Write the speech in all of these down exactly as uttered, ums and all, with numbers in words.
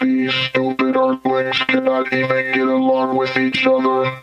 These stupid earthlings cannot even get along with each other.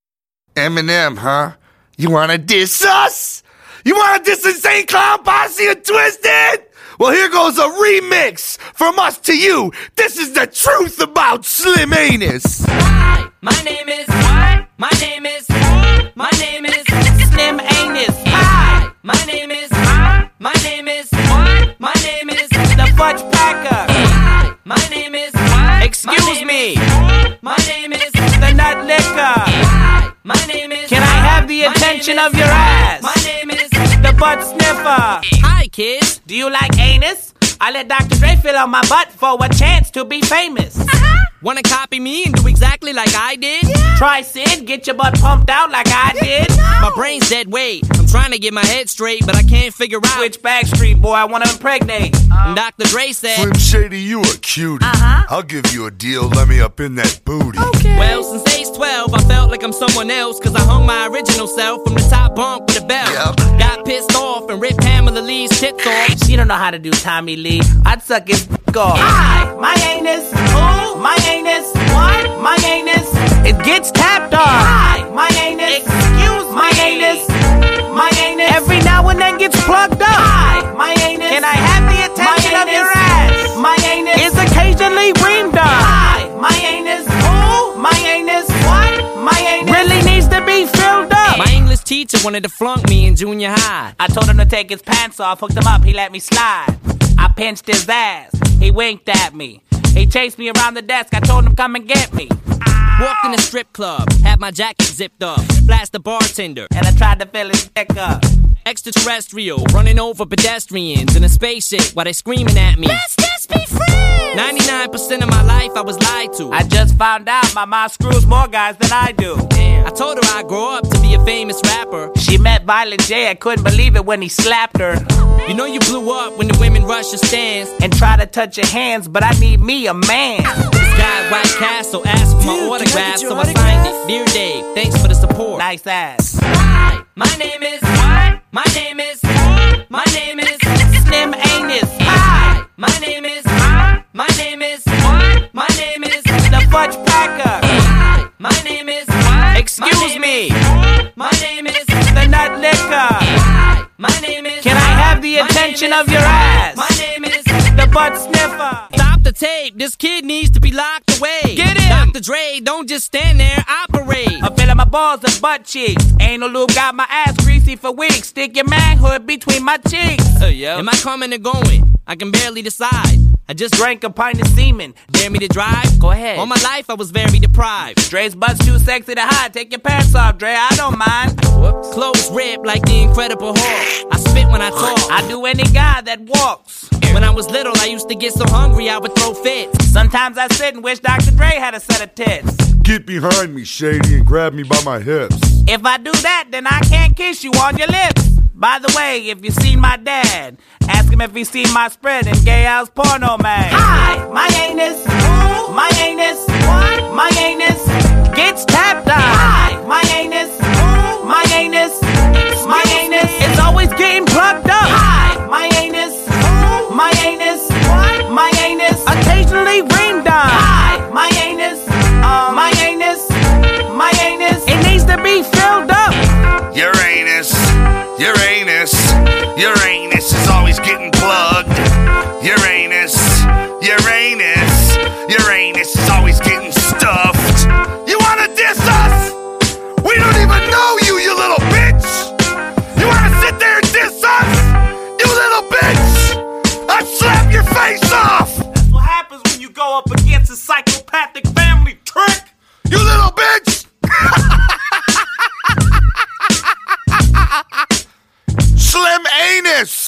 Eminem, huh? You wanna diss us? You wanna diss Insane Clown Posse and Twisted? Well, here goes a remix from us to you. This is the truth about Slim Anus. Hi, my name is what? My name is my name is Slim Anus. Hi, my name is my name is what? My name is the Fudge Packer. Hi, my name is excuse me. My name is the Nut Licker. Hi, my name is can I have the attention of your ass? My name is the Butt Sniffer. Hi, kids. Do you like anus? I let Doctor Dre fill on my butt for a chance to be famous. Uh-huh. Wanna copy me and do exactly like I did? Yeah. Try Sid, get your butt pumped out like I did. No. My brain's dead weight. I'm trying to get my head straight, but I can't figure out which Backstreet Boy I wanna impregnate. Uh, and Doctor Dre said, Slim Shady, you a cutie. Uh-huh. I'll give you a deal. Let me up in that booty. Okay. Well, since age twelve, I felt like I'm someone else, cause I hung my original self from the top bunk with a belt. Yep. Got pissed off and ripped Pamela Lee's tits off. She don't know how to do Tommy Lee. I'd suck his off. Hi, my anus. Who? My anus. What? My anus. It gets tapped off. Hi, my anus. Excuse my me. Anus. My anus. Every now and then gets plugged up. Hi, my anus. Can I have the attention of your ass? My anus is occasionally reamed up. Hi, my anus. Who? My anus. What? My anus really needs to be filled up. My English teacher wanted to flunk me in junior high. I told him to take his pants off, hooked him up, he let me slide. I pinched his ass, he winked at me. He chased me around the desk, I told him come and get me. Walked in a strip club, had my jacket zipped up, flashed the bartender, and I tried to fill his dick up. Extraterrestrial, running over pedestrians in a spaceship while they screaming at me. Let's just be friends! ninety-nine percent of my life I was lied to. I just found out my mom screws more guys than I do. Damn. I told her I'd grow up to be a famous rapper. She met Violent J, I couldn't believe it when he slapped her. You know you blew up when the women rush your stands and try to touch your hands, but I need me a man. This guy at White Castle asked for my Dude, autograph, so autograph? I signed it. Dear Dave, thanks for the support. Nice ass. Hi, my name is what? My name is my name is Slim Anus. Hi, my name is my name is what? My name is the Fudge Packer. Hi, my name is excuse me. My name is the Nut Licker. Hi, my name is can I have the attention of your ass? My name is the Butt Sniffer. Stop the tape. This kid needs to be locked away. Get him. Doctor Dre, don't just stand there, operate. I'm feeling my balls and butt cheeks. Anal lube got my ass greasy for weeks. Stick your manhood between my cheeks. Uh, yeah. Am I coming or going? I can barely decide. I just drank a pint of semen. Dare me to drive? Go ahead. All my life I was very deprived. Dre's butt's too sexy to hide. Take your pants off, Dre. I don't mind. Whoops. Clothes ripped like the Incredible Hulk. I spit when I talk. I do any guy that walks. When I was little, I used to get so hungry I would throw fits. Sometimes I sit and wish Doctor Dre had a set of tits. Get behind me, Shady, and grab me by my hips. If I do that, then I can't kiss you on your lips. By the way, if you've seen my dad, ask him if he's seen my spread in Gay House Porno Mag. Hi, my anus. Who? My anus. What? My anus gets tapped on. Hi, my anus. Who? My anus. My anus is always getting plugged up. Hi, my anus. Who? My anus. What? My anus occasionally reamed on. Hi, my anus. Um, my anus. My anus. It needs to be filled up. Your anus. Your anus, your anus is always getting plugged. Your anus, your anus, your anus is always getting stuffed. You wanna diss us? We don't even know you, you little bitch. You wanna sit there and diss us? You little bitch! I'd slap your face off! That's what happens when you go up against a psychopathic family trick. You little